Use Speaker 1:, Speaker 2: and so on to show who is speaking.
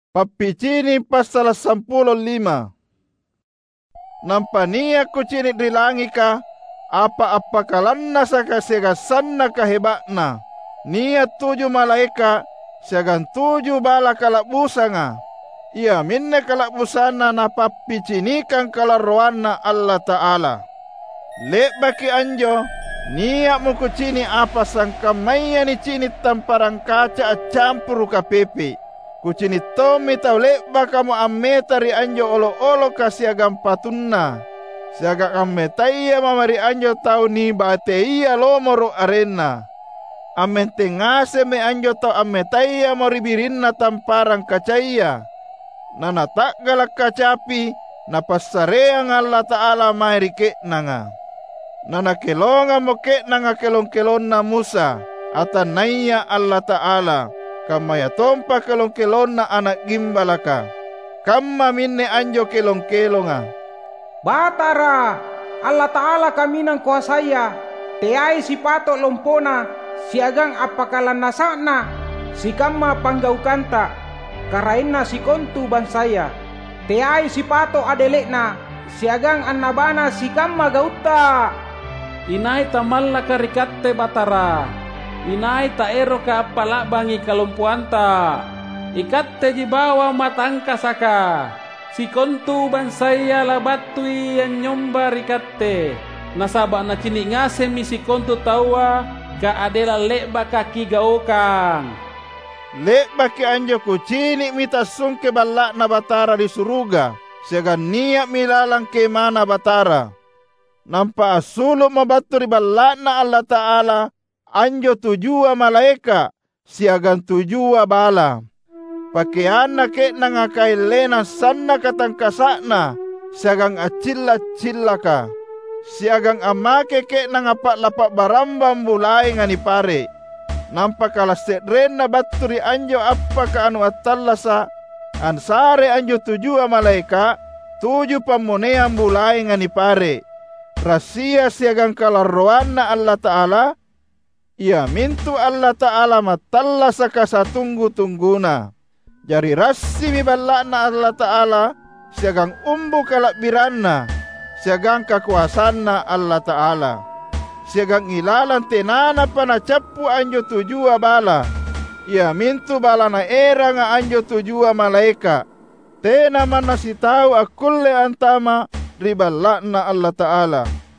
Speaker 1: Papicini pasal 15. Nampania kucini rilangi ka apa-apa kalanna saka segasanna kahebatna. Nia 7 malaika segan 7 bala kalabusanga. Ia minne kalabusana na papicinikan kalarwana Allah Ta'ala. Lebaki anjo nia mukucini apa sangkamaya ni cini tamparang kaca campuru kapepe. Kucini tomi tau leba kamu ametari anjo olo-olo kasiagam patunna. Siaga ametaiya mamari anjo tau ni bateiya lomoro arena. Amente ngase me anjo tau ametaiya moribirinna tamparang kacaiya. Nana tak galak kacapi na passareang Allah Ta'ala mairike nanga. Nana kelonga moke nanga kelong-kelong na Musa atanaya Allah Ta'ala. Kamaya tompa kelong-kelong na anak gimbalaka. Kamma minne anjo kelong-kelonga.
Speaker 2: Batara, Allah Ta'ala kami nang kuasaya. Teai si patok lompona, siagang apakalan nasakna, si kamma panggaukanta, karaina si kontu bansaya. Teai si patok adelekna, siagang annabana si kamma gauta.
Speaker 3: Inai tamalla karikatte batara. Inai ta ero ka pala bangi kalumpuanta. Ikatte jibawa matangka saka. Si kontu bansaya labatui yang nyomba rikatte. Nasaba na cini ngase mi si kontu tawa ka adela lekba kaki gaokang.
Speaker 1: Lekba ki anjo kucini mita sungke balak na batara di suruga. Segan niat milalang ke mana batara. Nampa asulu mabatu di balak na Allah Ta'ala. Anjo 7 malaika, siagan 7 bala. Pakeana ke nangakai lena sanna katangkasakna, siagang acilla-cilla ka. Siagang amake ke nangapak lapak barambam bulai ngani pare. Nampak kalah sedrena baturi anjo apa ka anu atallasa. Ansare anjo 7 malaika, 7 pamonean bulai ngani pare. Rasia siagang kalarroana Allah Ta'ala. Ia mintu Allah Ta'ala matalla saka satunggu-tungguna. Jari rasi mi balakna Allah Ta'ala, siagang umbu kalak biranna, siagang kakuasanna Allah Ta'ala. Siagang ilalan tenana pana capu anjo 7 bala. Ia mintu balana era nga anjo 7 malaika. Tena mana si tau akulle antama ribalakna Allah Ta'ala.